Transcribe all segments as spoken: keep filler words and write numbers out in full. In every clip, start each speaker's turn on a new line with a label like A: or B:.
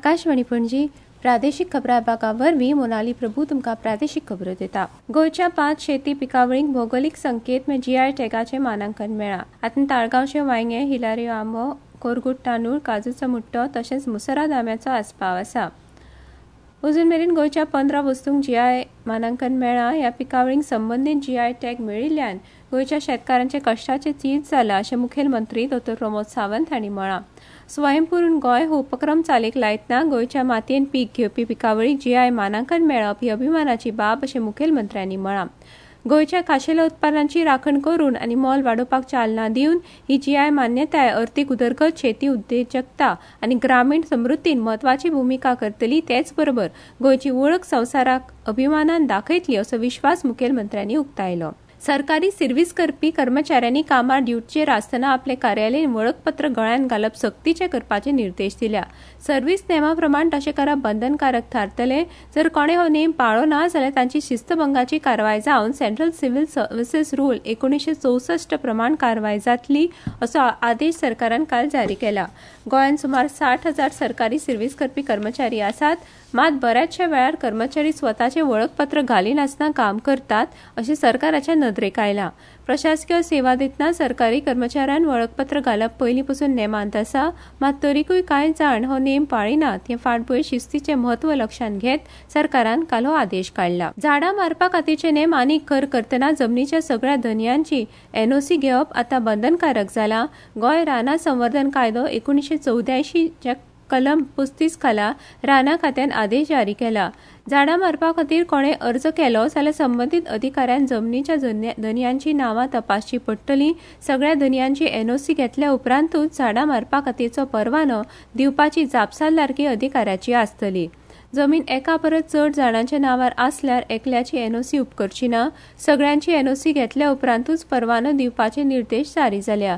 A: आकाशवाणी पणजी प्रादेशीक खबरां विभागा वरवीं मोनाली प्रभू तुमकां प्रादेशीक खबरो दिता। गोंयच्या पांच शेती पिकावळींक भौगोलीक संकेत में जीआय टॅगाचें मानांकन मेळ्ळां। हातूंत ताळगांवचे वांयगे, हिलाऱ्यो आंबो, कोरगूट तांदूळ, काजूचो मुट्टो तशेंच मुसरा दाम्याचो आस्पाव आसा। अजून मेरेन गोंयच्या पंदरा वस्तूंक जीआय मानांकन मेळ्ळां। ह्या पिकावळींक संबंदीत जीआय टॅग मेळिल्ल्यान गोंयच्या शेतकारांचे कश्टाचें चीज जालां अशें मुखेलमंत्री डॉ प्रमोद सावंत हांणी म्हळां। स्वयंपूर्ण गोंय हो उपक्रम चालीक लायतना गोंयच्या मातयेन पीक घेवपी पिकावळीक जीआय मानांकन मेळप ही अभिमानाची बाब अशें मुखेलमंत्र्यांनी म्हळां। गोंयच्या खाशेल्या उत्पादनांची राखण करून आनी मोल वाडोवपाक चालना दिवन ही जीआय मान्यताय अर्थीक उदरगत, शेती उद्देजकता आनी ग्रामीण समृद्धीन म्हत्वाची भूमिका करतली, तेच बरोबर गोंयची वळख संवसाराक अभिमानान दाखयतली असो विश्वास मुखेलमंत्र्यांनी उक्तायलो। सरकारी सर्व्हिस करपी कर्मचाऱ्यांनी कामार ड्युटीचेर आसतना आपले कार्यालयीन वळखपत्र गळ्यान घालप सक्तीचे करपाचे निर्देश दिल्या। सर्व्हिस नेमा प्रमाण तशें करप बंधनकारक थारतले। जर कोणे हो नेम पाळ्ळो ना जाल्यार तांची शिस्तभंगाची कारवाय जावन सेंट्रल सिव्हिल सर्व्हिसेस रूल एकोणीशे चौसष्ट प्रमाण कारवाय जातली असो आदेश सरकारान काल जारी केला। गोंयांत सुमार साठ हजार सरकारी सर्व्हिस करपी कर्मचारी आसात, मात बऱ्याचशा वेळार कर्मचारी स्वताचे वळखपत्र घालिनासतना काम करतात अशें सरकाराच्या नदरेक आयला। प्रशासकीय सेवा दितना सरकारी कर्मचाऱ्यान वळखपत्र घालप पयलीं पासून नेमांत आसा, मात तरीकूय कांय जाण हो नेम पाळिनात। हे फाटभुंयेर शिस्तीचें म्हत्व लक्षांत घेत सरकारान काल हो आदेश काडला। झाडां मारपा खातीरचे नेम आनीक खर करतना जमनीच्या सगळ्या धनयांची एनओसी घेवप आतां बंधनकारक जाला। गोंय रानां संवर्धन कायदो एकोणीशे चौद्यायंशी च्या कलम पस्तीस खाला रानां खात्यान आदेश जारी केला। झाडां मारपा खातीर कोणे अर्ज केलो जाल्यार संबंदीत अधिकाऱ्यान जमनीच्या धनयांची नांवां तपासची पडटलीं। सगळ्या धनयांची एनओसी घेतल्या उपरांतूच झाडां मारपा खातीरचो परवानो दिवपाची जापसालदारकी अधिकाऱ्याची आसतली। जमीन एका परस चड जाणांच्या नांवार आसल्यार एकल्याची एनओसी उपकरची ना। सगळ्यांची एनओसी घेतल्या उपरांतूच परवानो दिवपाचे निर्देश जारी जाल्या।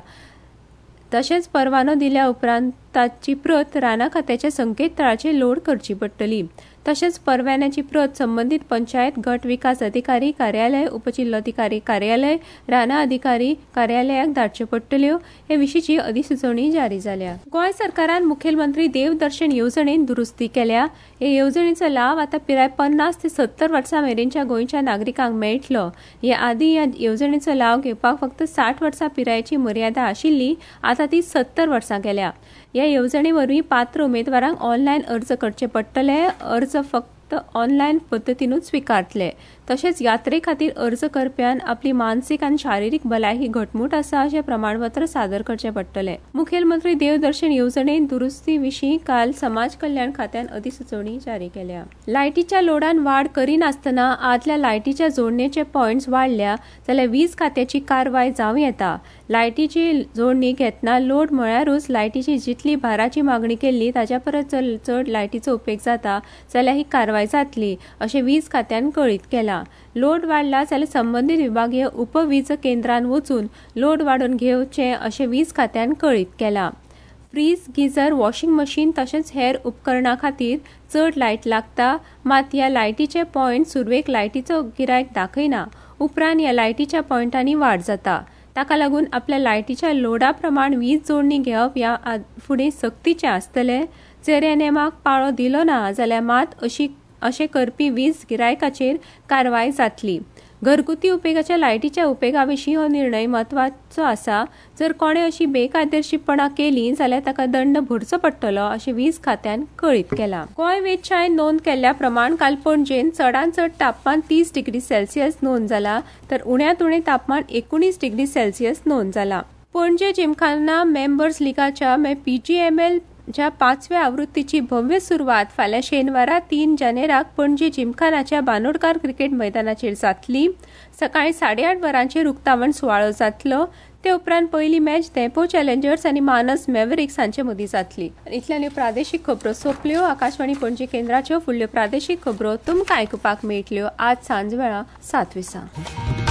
A: तशेंच परवानो दिल्या उपरांत ताची प्रत रानां खात्याच्या संकेतथळाचेर लोड करची पडटली। तशेंच परवान्याची प्रत संबंदीत पंचायत गट विकास अधिकारी कार्यालय, उपजिल्लोधिकारी कार्यालय, रानां अधिकारी कार्यालयाक धाडच्यो पडटल्यो। हे विशींची अधिसुचोवणी जारी जाल्या। गोंय सरकारान मुखेलमंत्री देवदर्शन येवजणेन दुरुस्ती केल्या। हे येवजणेचो लाव आतां पिराय पन्नास ते सत्तर वर्सां मेरेनच्या गोंयच्या नागरिकांक मेळटलो। हे आदीं ह्या येवजणेचो लाव घेवपाक फक्त साठ वर्सां पिरायेची मर्यादा आशिल्ली, आतां ती सत्तर वर्सां केल्या। ह्या येवजणे वरवीं पात्र उमेदवारांक ऑनलायन अर्ज करचे पडटले। अर्ज फक्त ऑनलायन पद्दतीनूच स्विकारतले। तशेंच यात्रे खातीर अर्ज करप्यान आपली मानसीक आनी शारिरीक भलायकी घटमूट आसा अशें प्रमाणपत्र सादर करचें पडटलें। मुखेलमंत्री देवदर्शन येवजणेन दुरुस्ती विशीं काल समाज कल्याण खात्यान अधिसुचोवणी जारी केल्या। लायटीच्या लोडान वाड करिनासतना आदल्या लायटीच्या जोडणेचे पॉयंट्स वाडल्या जाल्यार वीज खात्याची कारवाय जावं येता। लायटीची जोडणी घेतना लोड म्हळ्यारूच लायटीची जितली भाराची मागणी केल्ली ताच्या परस चड लायटीचो उपेग जाता जाल्यार ही कारवाय जातली अशें वीज खात्यान कळीत केलां। लोड वाडला जाल्यार संबंदीत विभागीय उपवीज केंद्रान वचून लोड वाडोवन घेवचें अशें वीज खात्यान कळीत केलां। फ्रीज, गिजर, वॉशिंग मशीन तशेंच हेर उपकरणां खातीर चड लायट लागता, मात ह्या लायटीचे पॉयंट सुरवेक लायटीचो गिरायक दाखयना। उपरांत ह्या लायटीच्या पॉयंटांनी वाड जाता। ताका लागून आपल्या लायटीच्या लोडा प्रमाण वीज जोडणी घेवप ह्या फुडें सक्तीचें आसतलें। जर ह्या नेमाक पाळो दिलो ना जाल्यार मात अशी अशें करपी वीज गिरायकाचेर कारवाय जातली। घरगुती उपेगाच्या लायटीच्या उपेगा विशीं हो निर्णय म्हत्वाचो आसा। जर कोणे अशी बेकायदेशीरपणां केली जाल्यार ताका दंड भरचो पडटलो अशें वीज खात्यान कळीत केलां। गोंय वेधशाळेन नोंद केल्ल्या प्रमाण काल पणजेन चडांत चड तापमान तीस डिग्री सेल्सियस नोंद जालां, तर उण्यांत उणें तापमान एकुणीस डिग्री सेल्सियस नोंद जालां। पणजे जिमखाना मेंबर्स लिगाच्या पीजीएमएल च्या पाचव्या आवृत्तीची भव्य सुरवात फाल्यां शेनवारा तीन जानेराक पणजी जिमखानाच्या बांदोडकार क्रिकेट मैदानाचेर जातली। सकाळीं साडे आठ वरांचेर उक्तावण सुवाळो जातलो। ते उपरांत पयली मॅच धेंपो चॅलेंजर्स आनी मानस मॅवरिक्स हांचे मदीं जातली। इतल्यान ह्यो प्रादेशीक खबरो सोंपल्यो। आकाशवाणी पणजी केंद्राच्यो फुडल्यो प्रादेशीक खबरो तुमकां आयकुपाक मेळटल्यो आज सांज वेळा सात विसां।